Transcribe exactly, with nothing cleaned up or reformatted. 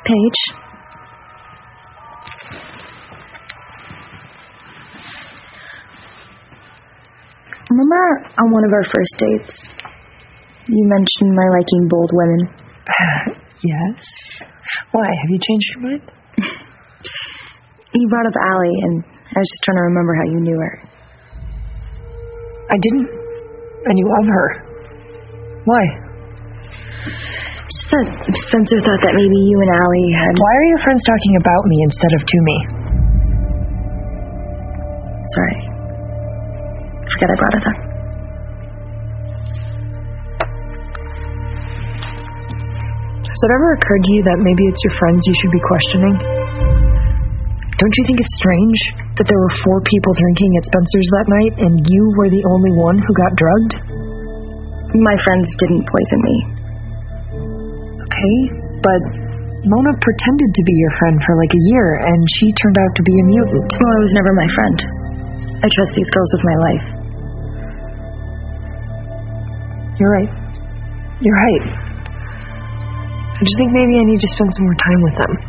Paige. Remember on one of our first dates, you mentioned my liking bold women? Yes. Why? Have you changed your mind? You brought up Allie, and I was just trying to remember how you knew her. I didn't. And you love her. Why? Just that Spencer thought that maybe you and Allie had... Why are your friends talking about me instead of to me? Sorry. I forgot I brought it up. Has it ever occurred to you that maybe it's your friends you should be questioning? Don't you think it's strange that there were four people drinking at Spencer's that night and you were the only one who got drugged? My friends didn't poison me. Okay, but Mona pretended to be your friend for like a year and she turned out to be a mutant. Mona was never my friend. I trust these girls with my life. You're right. You're right. I just think maybe I need to spend some more time with them.